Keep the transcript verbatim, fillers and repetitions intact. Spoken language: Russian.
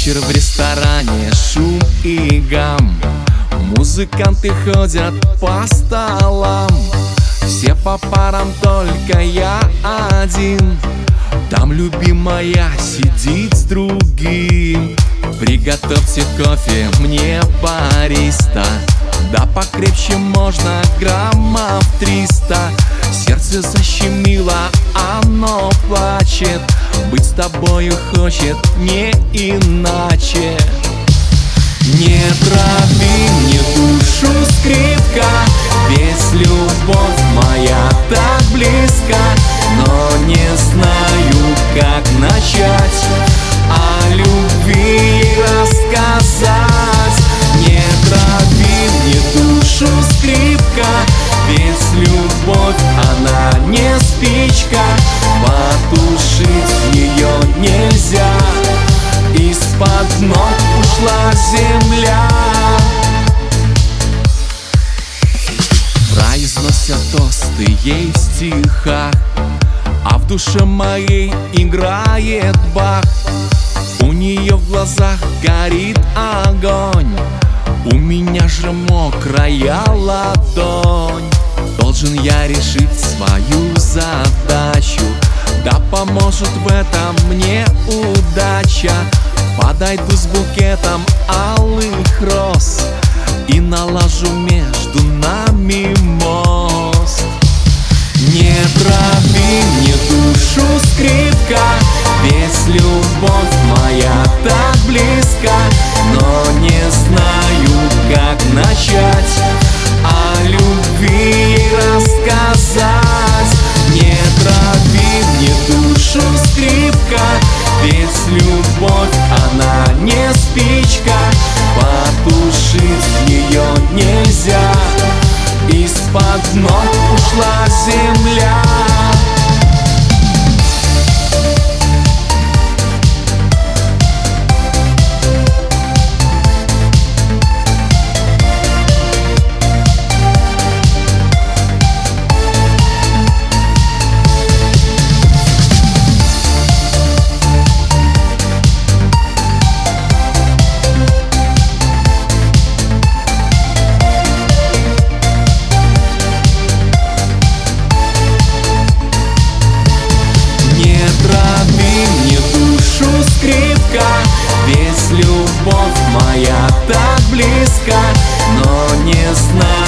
Вечер в ресторане, шум и гам, музыканты ходят по столам. Все по парам, только я один. Там любимая сидит с другим. Приготовьте кофе мне, бариста. Да покрепче можно, граммов триста. Сердце защемило, оно плачет. Быть с тобою хочет не иначе. Не трави мне душу, скрипка, ведь любовь моя так близко. Но не знаю, как начать о любви рассказать. Не трави мне душу, скрипка, ведь любовь она не спичка. Потушить ее нельзя, из-под ног ушла земля. Произносят тосты ей в стихах, а в душе моей играет Бах. У нее в глазах горит огонь, у меня же мокрая ладонь. Должен я решить свою задачу, да поможет в этом мне удача. Подойду с букетом алых роз и налажу между нами мост. Не трави мне душу, скрипка, ведь любовь моя так близко. Но не знаю, как начать о любви рассказать. Не трави мне душу, скрипка, ведь любовь она не спичка. Потушить ее нельзя, из-под ног ушла земля. Скрипка, ведь любовь моя так близко. Но не знаю,